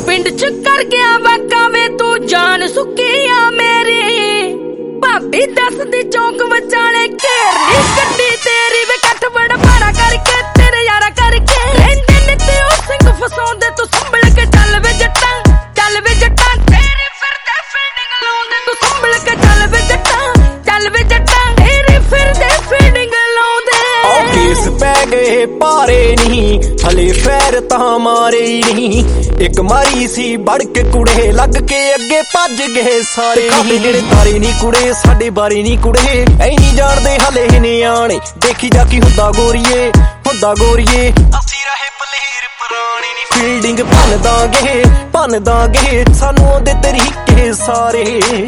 पिंड च कर गया वाका वे तू जान सुकिया मेरी भाभी दस दी चौंक बचाले घेरनी गड्डी तेरी वे कट बड़ा भाड़ा करके तेरे यारा करके रेंदे नित्ते ओ सिंह फसाउंदे तू संभल के चल वे जट्टा तेरी फिरदे फील्डिंग लाउंदे तू संभल के चल वे जट्टा तेरी फिरदे फील्डिंग लाउंदे केस पै गए पारे नहीं हले पैर तां मारे नहीं एक मारी सी बढ़ के कुड़े लग के अगे भज गए सारे नहीं तेरे तारे नहीं कुड़े साडे बारे नहीं कुड़े ऐ नहीं जानदे हले नियाणे देखी जा की हुंदा गोरीए असी रहे पलेर पुराने नी फील्डिंग भन दांगे सानू आंदे तरीके सारे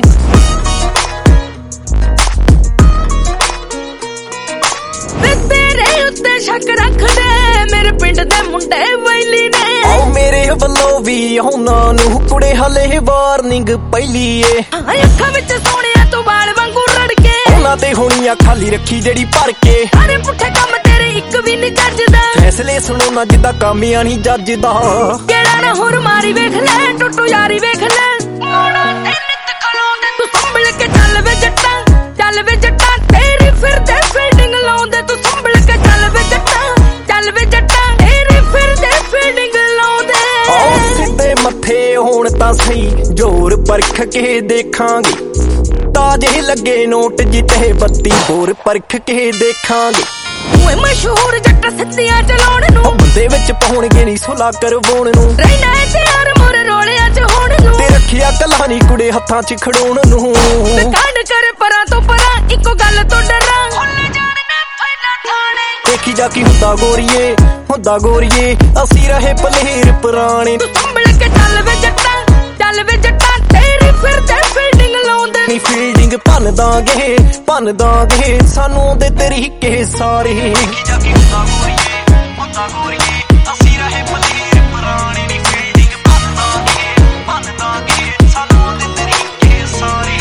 शक रख दे मेरे पिंड दे मुंडे वैली ने आओ मेरे वल्लों भी उन्हां नू कुड़े हले वार्निंग पहली ए अखां विच सोहणिया तू बाल वांगू रड़के उन्हां ते होणियां खाली रखी जेड़ी भर के अरे पुठे काम तेरे इक भी नहीं जजदा फैसले सुनो ना जिद्दां कामियां नहीं जजदा केड़ा ना हुर मारी वेख ले टुटू यारी वेख ले मोड़ा ते नित खलोंदे तू संभल के चल वे जट्टा तेरी फिरदे फील्डिंग लाउंदे तू संभल के चल वे जट्टा तेरी फिरदे फील्डिंग लाउंदे सिद्धे मथे होण तां सही जोर परख के देखांगे ताजे लगे नोट जिते 32 होर परख के देखांगे ओए मशहूर जट्टा सत्तियां चलाउण नू बंदे विच पाउणगे नी सुला करवाउण नू रहना है त्यार मोर रोलियां च होण नू ते रखिया कलानी कुड़े हत्थां च खड़ोण नू ते कांड कर परां तो परां इको गल तो डरां खुल जाण ना फैला थाणे देखी जा की हुंदा गोरीए असी रहे पलेर पुराने तू संभल के चल वे जट्टा तेरी फिरदे फील्डिंग लाउंदे नी फील्डिंग भन दांगे सानू दे तरीके सारे देखी जा की हुंदा गोरीए असी रहे पलेर पुराने नी फील्डिंग भन दांगे सानू दे तरीके सारे